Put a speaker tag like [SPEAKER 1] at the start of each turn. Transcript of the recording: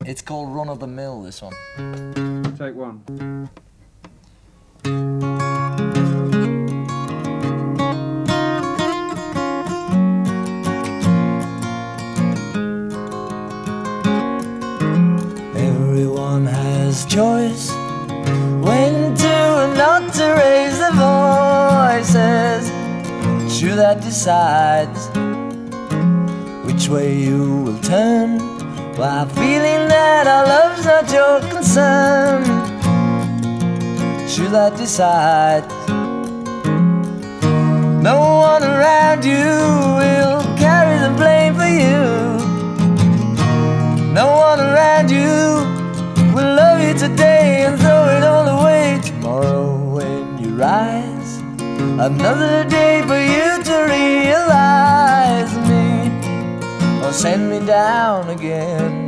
[SPEAKER 1] It's called Run of the Mill, this one.
[SPEAKER 2] Take one.
[SPEAKER 1] Everyone has choice when to and not to raise their voices. It's you that decides which way you will turn, while feeling that our love's not your concern. It's you that decides. No one around you will carry the blame for you. No one around you will love you today and throw it all away tomorrow when you rise. Another day for you to realize me, or send me down again.